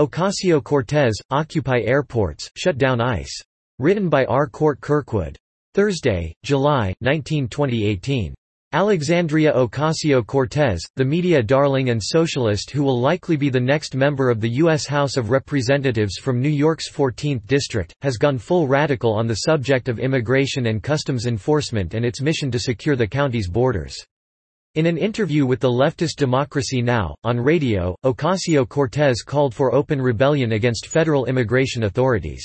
Ocasio-Cortez, Occupy Airports, Shut Down ICE. Written by R. Court Kirkwood. Thursday, July 19, 2018. Alexandria Ocasio-Cortez, the media darling and socialist who will likely be the next member of the U.S. House of Representatives from New York's 14th District, has gone full radical on the subject of immigration and customs enforcement and its mission to secure the county's borders. In an interview with the leftist Democracy Now! On radio, Ocasio-Cortez called for open rebellion against federal immigration authorities.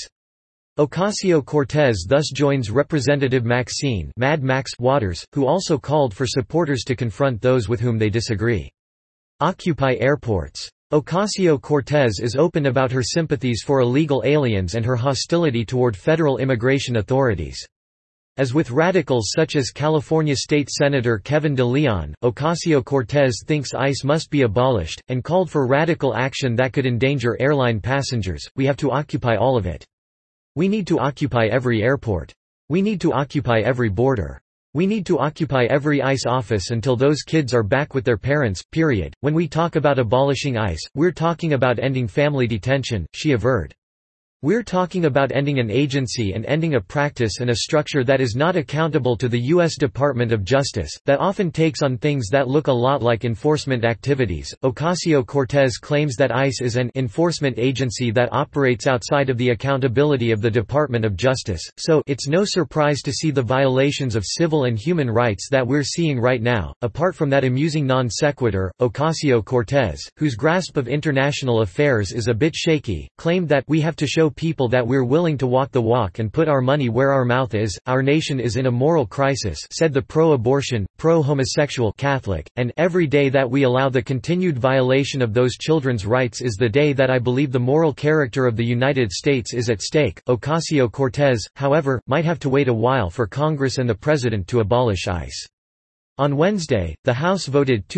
Ocasio-Cortez thus joins Representative Maxine Mad Max Waters, who also called for supporters to confront those with whom they disagree. Occupy Airports. Ocasio-Cortez is open about her sympathies for illegal aliens and her hostility toward federal immigration authorities. As with radicals such as California State Senator Kevin De Leon, Ocasio-Cortez thinks ICE must be abolished, and called for radical action that could endanger airline passengers. We have to occupy all of it. We need to occupy every airport. We need to occupy every border. We need to occupy every ICE office until those kids are back with their parents, period. When we talk about abolishing ICE, we're talking about ending family detention, she averred. We're talking about ending an agency and ending a practice and a structure that is not accountable to the U.S. Department of Justice, that often takes on things that look a lot like enforcement activities. Ocasio-Cortez claims that ICE is an enforcement agency that operates outside of the accountability of the Department of Justice, so it's no surprise to see the violations of civil and human rights that we're seeing right now. Apart from that amusing non sequitur, Ocasio-Cortez, whose grasp of international affairs is a bit shaky, claimed that we have to show people that we're willing to walk the walk and put our money where our mouth is. Our nation is in a moral crisis, said the pro-abortion, pro-homosexual Catholic, and every day that we allow the continued violation of those children's rights is the day that I believe the moral character of the United States is at stake. Ocasio-Cortez, however, might have to wait a while for Congress and the President to abolish ICE. On Wednesday, the House voted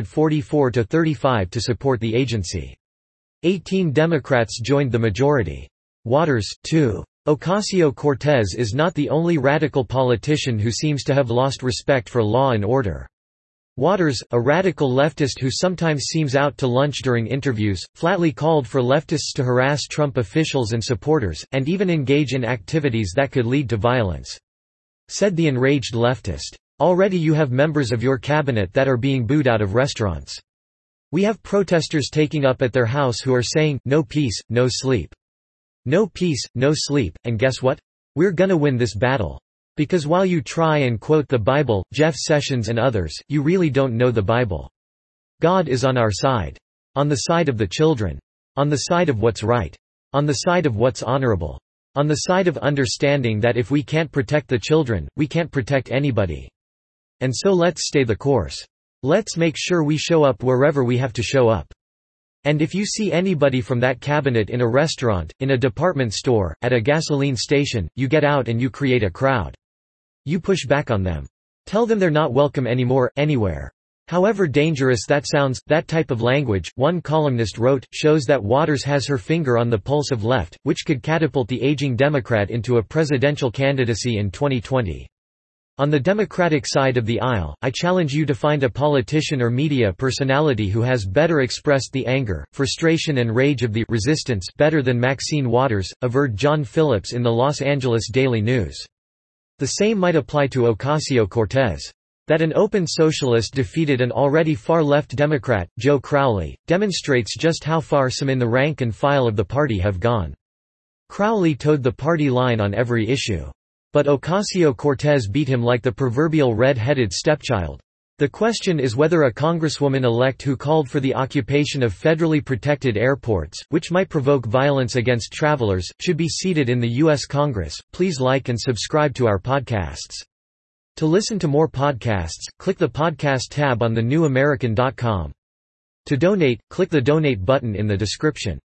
244 to 35 to support the agency. 18 Democrats joined the majority. Waters, too. Ocasio-Cortez is not the only radical politician who seems to have lost respect for law and order. Waters, a radical leftist who sometimes seems out to lunch during interviews, flatly called for leftists to harass Trump officials and supporters, and even engage in activities that could lead to violence. Said the enraged leftist, "Already you have members of your cabinet that are being booed out of restaurants. We have protesters taking up at their house who are saying, 'No peace, no sleep.' No peace, no sleep, and guess what? We're gonna win this battle. Because while you try and quote the Bible, Jeff Sessions and others, you really don't know the Bible. God is on our side. On the side of the children. On the side of what's right. On the side of what's honorable. On the side of understanding that if we can't protect the children, we can't protect anybody. And so let's stay the course. Let's make sure we show up wherever we have to show up. And if you see anybody from that cabinet in a restaurant, in a department store, at a gasoline station, you get out and you create a crowd. You push back on them. Tell them they're not welcome anymore, anywhere. However dangerous that sounds, that type of language," one columnist wrote, "shows that Waters has her finger on the pulse of left, which could catapult the aging Democrat into a presidential candidacy in 2020. On the Democratic side of the aisle, I challenge you to find a politician or media personality who has better expressed the anger, frustration and rage of the resistance better than Maxine Waters," averred John Phillips in the Los Angeles Daily News. The same might apply to Ocasio-Cortez. That an open socialist defeated an already far-left Democrat, Joe Crowley, demonstrates just how far some in the rank and file of the party have gone. Crowley toed the party line on every issue. But Ocasio-Cortez beat him like the proverbial red-headed stepchild. The question is whether a congresswoman-elect who called for the occupation of federally protected airports, which might provoke violence against travelers, should be seated in the U.S. Congress. Please like and subscribe to our podcasts. To listen to more podcasts, click the podcast tab on thenewamerican.com. To donate, click the donate button in the description.